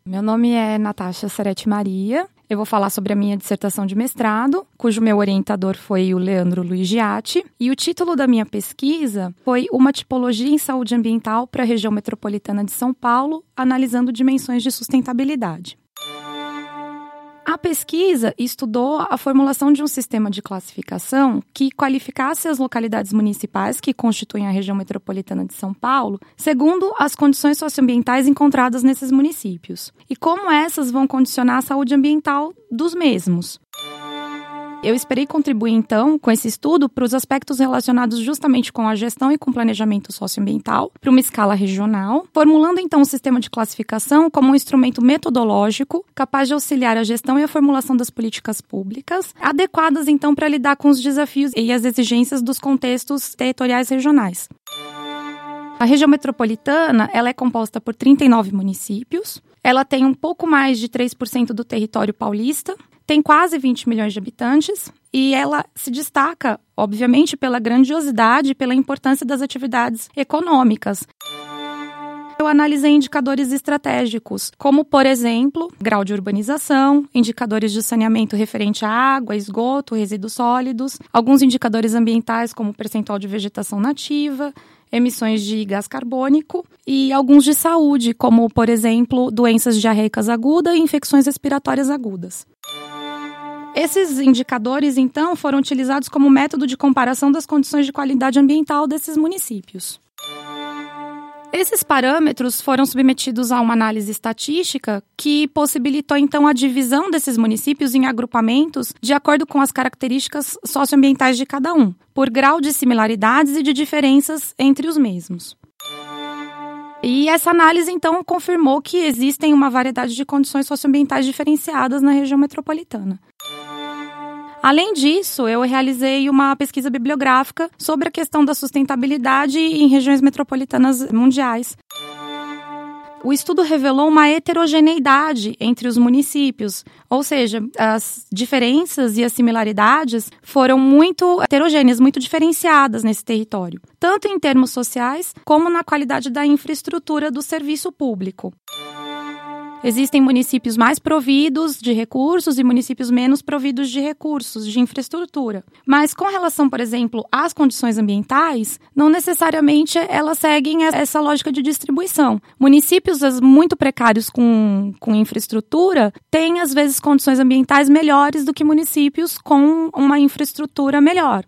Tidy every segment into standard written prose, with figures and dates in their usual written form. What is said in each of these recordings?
Meu nome é Natasha Serete Maria. Eu vou falar sobre a minha dissertação de mestrado, cujo meu orientador foi o Leandro Luiz Giatti. E o título da minha pesquisa foi Uma tipologia em saúde ambiental para a região metropolitana de São Paulo, analisando dimensões de sustentabilidade. A pesquisa estudou a formulação de um sistema de classificação que qualificasse as localidades municipais que constituem a região metropolitana de São Paulo, segundo as condições socioambientais encontradas nesses municípios, e como essas vão condicionar a saúde ambiental dos mesmos. Eu esperei contribuir, então, com esse estudo para os aspectos relacionados justamente com a gestão e com o planejamento socioambiental, para uma escala regional, formulando, então, um sistema de classificação como um instrumento metodológico capaz de auxiliar a gestão e a formulação das políticas públicas, adequadas, então, para lidar com os desafios e as exigências dos contextos territoriais regionais. A região metropolitana, ela é composta por 39 municípios, ela tem um pouco mais de 3% do território paulista, tem quase 20 milhões de habitantes e ela se destaca, obviamente, pela grandiosidade e pela importância das atividades econômicas. Eu analisei indicadores estratégicos, como, por exemplo, grau de urbanização, indicadores de saneamento referente à água, esgoto, resíduos sólidos, alguns indicadores ambientais, como percentual de vegetação nativa, emissões de gás carbônico e alguns de saúde, como, por exemplo, doenças diarreicas agudas e infecções respiratórias agudas. Esses indicadores, então, foram utilizados como método de comparação das condições de qualidade ambiental desses municípios. Esses parâmetros foram submetidos a uma análise estatística que possibilitou, então, a divisão desses municípios em agrupamentos de acordo com as características socioambientais de cada um, por grau de similaridades e de diferenças entre os mesmos. E essa análise, então, confirmou que existem uma variedade de condições socioambientais diferenciadas na região metropolitana. Além disso, eu realizei uma pesquisa bibliográfica sobre a questão da sustentabilidade em regiões metropolitanas mundiais. O estudo revelou uma heterogeneidade entre os municípios, ou seja, as diferenças e as similaridades foram muito heterogêneas, muito diferenciadas nesse território, tanto em termos sociais como na qualidade da infraestrutura do serviço público. Existem municípios mais providos de recursos e municípios menos providos de recursos, de infraestrutura. Mas com relação, por exemplo, às condições ambientais, não necessariamente elas seguem essa lógica de distribuição. Municípios muito precários com infraestrutura têm, às vezes, condições ambientais melhores do que municípios com uma infraestrutura melhor.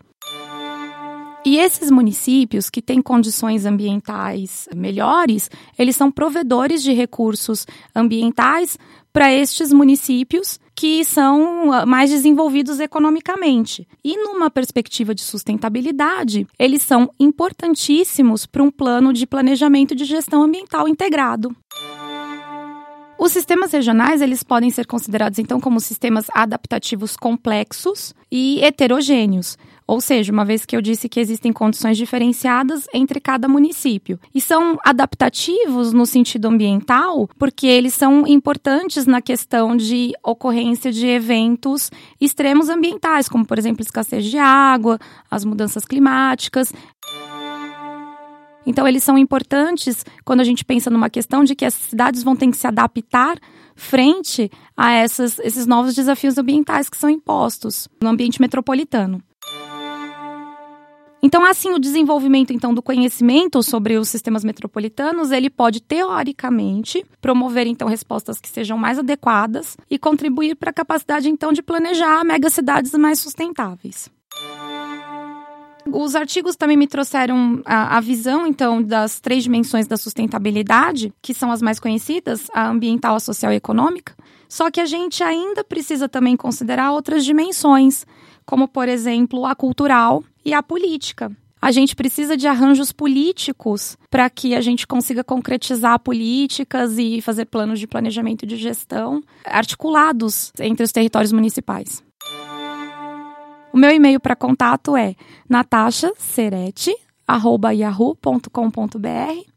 E esses municípios que têm condições ambientais melhores, eles são provedores de recursos ambientais para estes municípios que são mais desenvolvidos economicamente. E numa perspectiva de sustentabilidade, eles são importantíssimos para um plano de planejamento de gestão ambiental integrado. Os sistemas regionais, eles podem ser considerados, então, como sistemas adaptativos complexos e heterogêneos. Ou seja, uma vez que eu disse que existem condições diferenciadas entre cada município. E são adaptativos no sentido ambiental, porque eles são importantes na questão de ocorrência de eventos extremos ambientais, como, por exemplo, escassez de água, as mudanças climáticas. Então, eles são importantes quando a gente pensa numa questão de que as cidades vão ter que se adaptar frente a esses novos desafios ambientais que são impostos no ambiente metropolitano. Então, assim, o desenvolvimento então, do conhecimento sobre os sistemas metropolitanos, ele pode, teoricamente, promover então, respostas que sejam mais adequadas e contribuir para a capacidade então, de planejar megacidades mais sustentáveis. Os artigos também me trouxeram a visão, então, das 3 dimensões da sustentabilidade, que são as mais conhecidas, a ambiental, a social e a econômica. Só que a gente ainda precisa também considerar outras dimensões, como, por exemplo, a cultural e a política. A gente precisa de arranjos políticos para que a gente consiga concretizar políticas e fazer planos de planejamento e de gestão articulados entre os territórios municipais. O meu e-mail para contato é natashaserete@yahoo.com.br